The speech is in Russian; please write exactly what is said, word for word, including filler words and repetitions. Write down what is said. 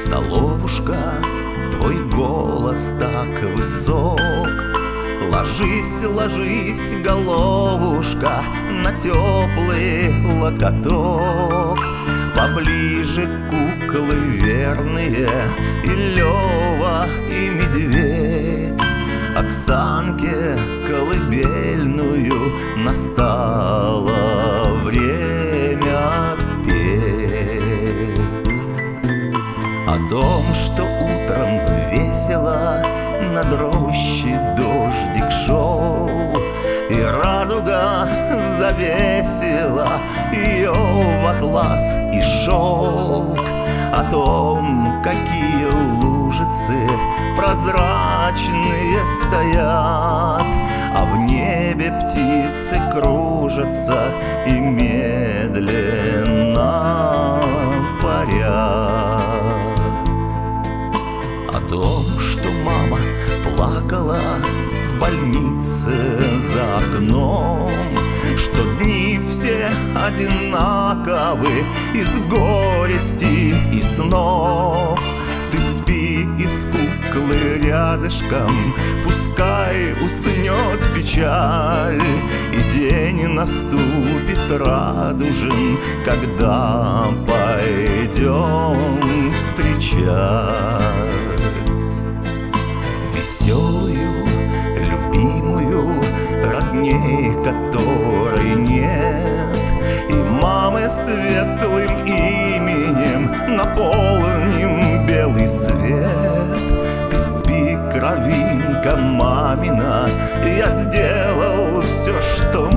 Соловушка, твой голос так высок. Ложись, ложись, головушка, на теплый локоток. Поближе куклы верные, и Лёва, и медведь. Оксанке колыбельную настало время петь. О том, что утром весело над рощей дождик шел, и радуга завесила ее в атлас и шелк. О том, какие лужицы прозрачные стоят, а в небе птицы кружатся и медленно парят. О том, что мама плакала в больнице за окном, что дни все одинаковы из горести и снов. Ты спи и с куклы рядышком, пускай уснет печаль, и день наступит радужен, когда пойдем встречать веселую, любимую, родней которой нет, и мамы светлым именем наполним белый свет. Ты спи, кровинка мамина, я сделал все, что